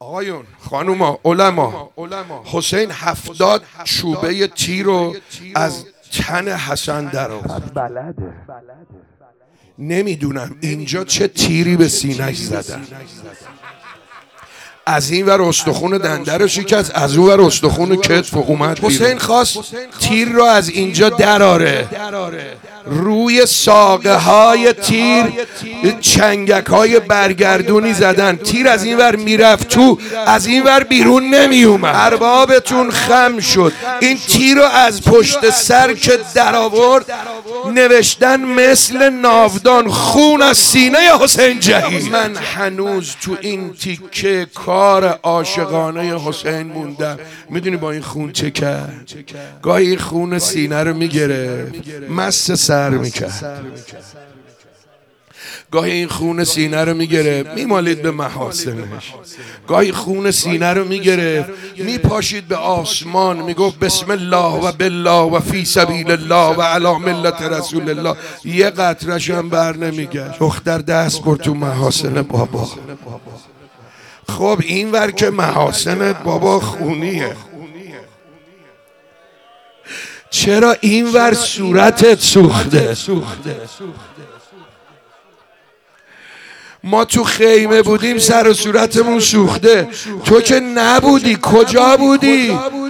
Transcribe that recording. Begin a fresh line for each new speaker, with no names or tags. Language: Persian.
آقایون خانوما علما، حسین 70 چوبه تیر رو از تن حسن در آورد. نمیدونم اینجا چه تیری به سینه‌اش زدن. از این ور استخون دنده رو شکست، از اون ور استخون کتف اومد. حسین خواست تیر رو از اینجا دراره. روی ساقه های تیر چنگک های برگردونی زدن. تیر از این ور میرفت تو، از این ور بیرون نمی اومد. اربابتون خم شد. این تیر رو از پشت سر که در آورد نوشتن مثل ناودان خون از سینه حسین جهید. من هنوز تو این تیکه کار عاشقانه حسین موندم. میدونی با این خون چه کرد؟ گاهی این خون سینه رو میگرفت مست سر میکرد، گاهی این خون سینه رو میگرفت میمالید به محاسنش، گاهی خون سینه رو میگرفت میپاشید به آسمان میگفت بسم الله و بالله و فی سبیل الله و علی ملت رسول الله. یه قطرش هم بر نمیگشت. دختر دست برد تو محاسن بابا. خب این ور که محاسن بابا خونیه، چرا این ور صورتت سوخته؟ ما تو خیمه بودیم سر و صورتمون سوخته، تو که نبودی. کجا بودی؟